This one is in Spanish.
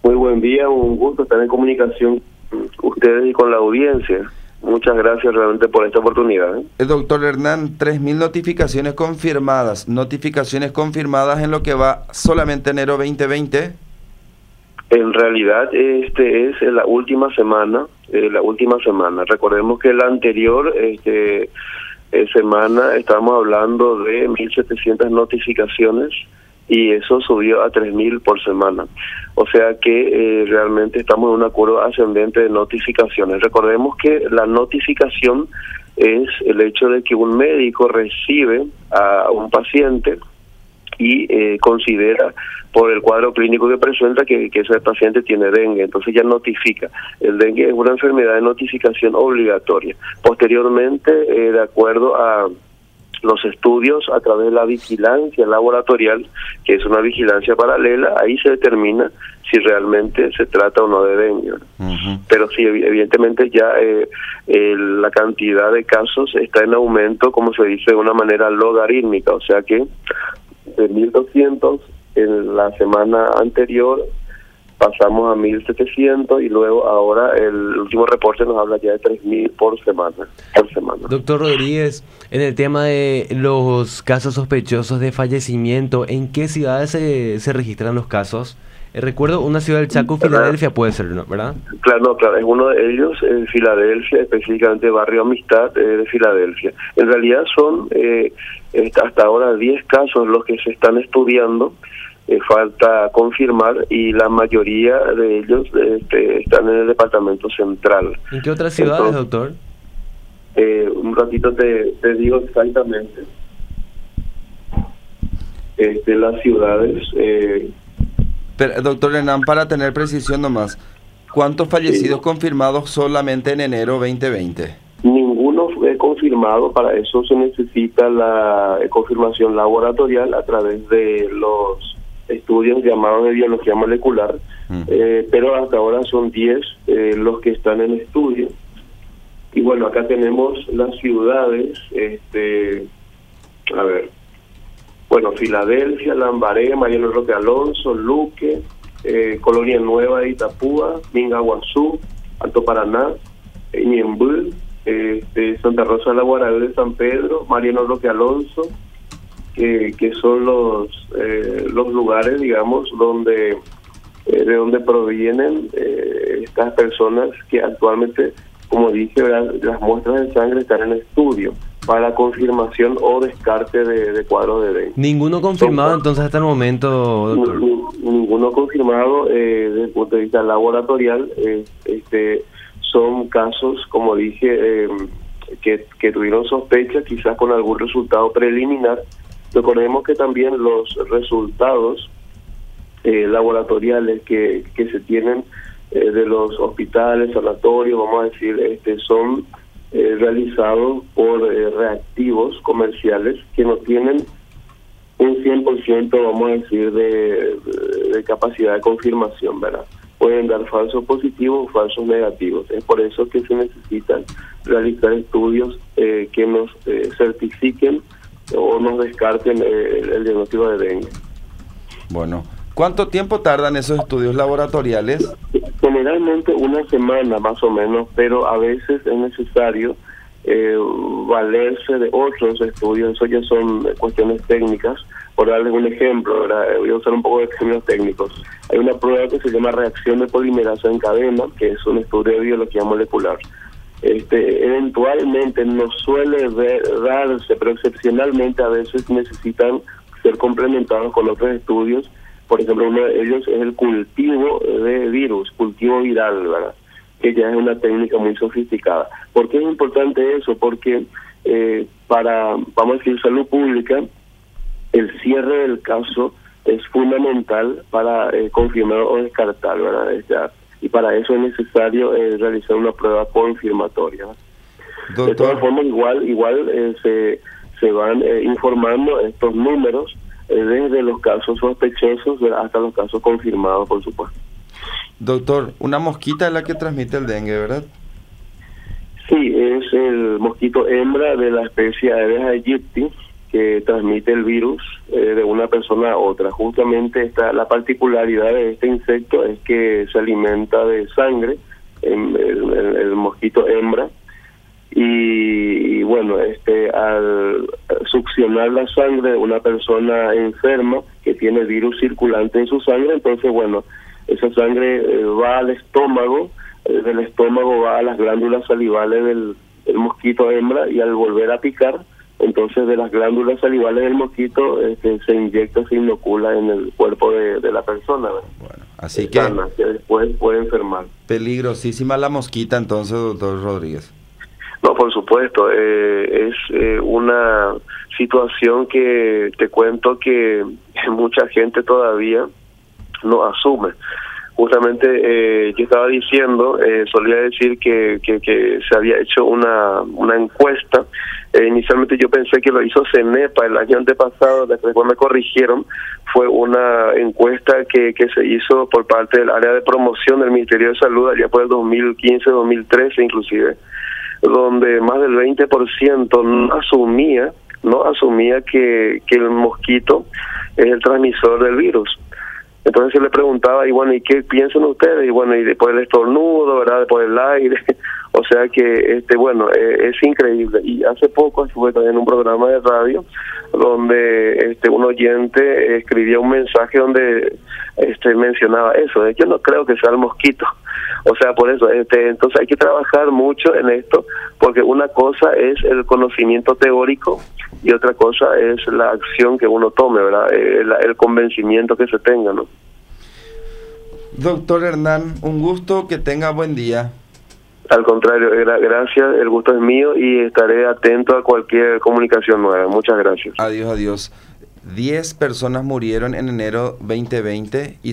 Muy buen día, un gusto estar en comunicación con ustedes y con la audiencia. Muchas gracias realmente por esta oportunidad. El doctor Hernán, 3.000 notificaciones confirmadas en lo que va solamente enero 2020. En realidad, este es la última semana. Recordemos que la anterior semana estábamos hablando de 1.700 notificaciones y eso subió a 3.000 por semana. O sea que realmente estamos en una curva ascendente de notificaciones. Recordemos que la notificación es el hecho de que un médico recibe a un paciente y considera por el cuadro clínico que presenta que ese paciente tiene dengue, entonces ya notifica. El dengue es una enfermedad de notificación obligatoria. Posteriormente, de acuerdo a los estudios a través de la vigilancia laboratorial, que es una vigilancia paralela, ahí se determina si realmente se trata o no de dengue. Pero sí, evidentemente ya la cantidad de casos está en aumento, como se dice, de una manera logarítmica, o sea que de 1.200 en la semana anterior pasamos a 1.700 y luego ahora el último reporte nos habla ya de 3.000 por semana. Doctor Rodríguez, en el tema de los casos sospechosos de fallecimiento, ¿en qué ciudades se registran los casos? Recuerdo una ciudad del Chaco, Filadelfia puede ser, ¿no? ¿Verdad? Claro, es uno de ellos, Filadelfia, específicamente Barrio Amistad de Filadelfia. En realidad son hasta ahora 10 casos los que se están estudiando. Falta confirmar y la mayoría de ellos están en el departamento central. ¿En qué otras ciudades, doctor? Un ratito te digo exactamente. Las ciudades. Pero, doctor Hernán, para tener precisión nomás, ¿cuántos fallecidos confirmados solamente en enero 2020? Ninguno fue confirmado, para eso se necesita la confirmación laboratorial a través de los estudios llamados de biología molecular, pero hasta ahora son 10 los que están en estudio. Y bueno, acá tenemos las ciudades, Filadelfia, Lambaré, Mariano Roque Alonso, Luque, Colonia Nueva de Itapúa, Mingaguazú, Alto Paraná, Ñemby, Santa Rosa de la Guardia de San Pedro, Mariano Roque Alonso, que son los lugares, digamos, de donde provienen estas personas que actualmente, como dije, las muestras de sangre están en estudio para la confirmación o descarte de cuadro de dengue. ¿Ninguno confirmado entonces hasta el momento, doctor? Ninguno confirmado desde el punto de vista laboratorial. Son casos, como dije, que tuvieron sospecha, quizás con algún resultado preliminar. Recordemos que también los resultados laboratoriales que se tienen de los hospitales, sanatorios, vamos a decir, son realizados por reactivos comerciales que no tienen un 100%, vamos a decir, de capacidad de confirmación, ¿verdad? Pueden dar falsos positivos o falsos negativos. Es por eso que se necesitan realizar estudios que nos certifiquen o nos descarten el diagnóstico de dengue. Bueno, ¿cuánto tiempo tardan esos estudios laboratoriales? Generalmente una semana más o menos, pero a veces es necesario valerse de otros estudios. Eso ya son cuestiones técnicas. Por darles un ejemplo, ¿verdad? Voy a usar un poco de términos técnicos. Hay una prueba que se llama reacción de polimerasa en cadena, que es un estudio de biología molecular. Eventualmente no suele darse, pero excepcionalmente a veces necesitan ser complementados con otros estudios. Por ejemplo, uno de ellos es el cultivo de virus, cultivo viral, ¿verdad? Que ya es una técnica muy sofisticada. ¿Por qué es importante eso? Porque para, vamos a decir, salud pública, el cierre del caso es fundamental para confirmar o descartar, ¿verdad? Y para eso es necesario realizar una prueba confirmatoria. Doctor. De todas formas, igual se van informando estos números desde los casos sospechosos hasta los casos confirmados, por supuesto. Doctor, una mosquita es la que transmite el dengue, ¿verdad? Sí, es el mosquito hembra de la especie Aedes aegypti, que transmite el virus de una persona a otra. Justamente la particularidad de este insecto es que se alimenta de sangre, el mosquito hembra, y bueno, al succionar la sangre de una persona enferma que tiene virus circulante en su sangre, entonces bueno, esa sangre va al estómago, del estómago va a las glándulas salivales del mosquito hembra, y al volver a picar, entonces de las glándulas salivales del mosquito se inyecta, se inocula en el cuerpo de la persona, ¿verdad? Bueno, así que después puede enfermar. Peligrosísima la mosquita entonces, doctor Rodríguez. No, por supuesto, es una situación que te cuento que mucha gente todavía no asume. Justamente yo estaba diciendo, solía decir que se había hecho una encuesta. Inicialmente yo pensé que lo hizo CENEPA el año antepasado, después me corrigieron. Fue una encuesta que se hizo por parte del área de promoción del Ministerio de Salud allá por el 2015, 2013 inclusive, donde más del 20% no asumía que el mosquito es el transmisor del virus. Entonces se le preguntaba, y bueno, ¿y qué piensan ustedes? Y bueno, y después el estornudo, ¿verdad? Después el aire. O sea que, bueno, es increíble. Y hace poco estuve también en un programa de radio donde un oyente escribía un mensaje donde mencionaba eso. Yo no creo que sea el mosquito. O sea, por eso, entonces hay que trabajar mucho en esto, porque una cosa es el conocimiento teórico y otra cosa es la acción que uno tome, ¿verdad? El convencimiento que se tenga, ¿no? Doctor Hernán, un gusto, que tenga buen día. Al contrario, gracias, el gusto es mío y estaré atento a cualquier comunicación nueva. Muchas gracias. Adiós, adiós. 10 personas murieron en enero 2020 y